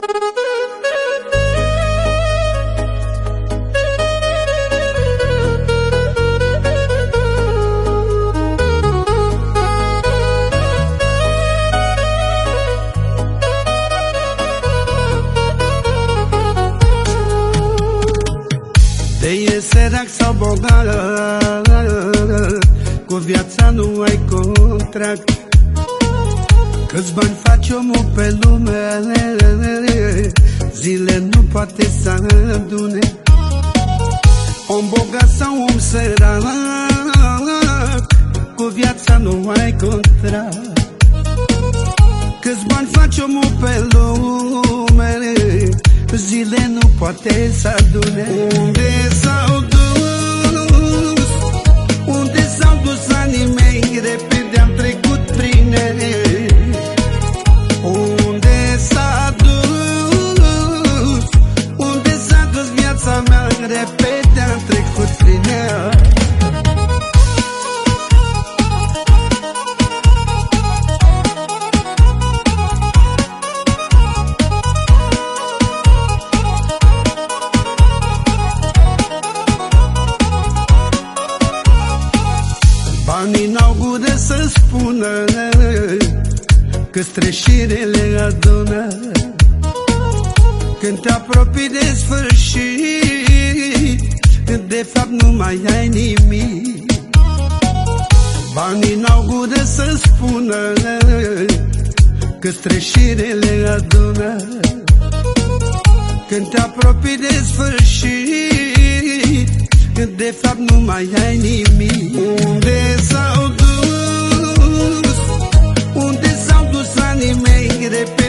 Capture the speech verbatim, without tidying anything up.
De e sărac sau bogat, cu viața nu ai contract. Câți bani face omul pe lume, zile nu poate să adune. Om bogat sau om sărac, cu viața nu ai contract. Câți bani face omul pe lume, zile nu poate să adune. Unde s-au dus, unde s-au dus anii mei, repede am trecut prin ei. Unde s-a dus, unde s-a dus viața mea, repede am trecut prin ea. Banii n-au gură să spună că-s treșirele adună. Când te apropii de sfârșit, de fapt nu mai ai nimic. Banii n-au gură să spună că-s treșirele adună. Când te apropii de sfârșit, de fapt nu mai ai nimic. Unde s-au dus, unde s-au dus anii mei, repede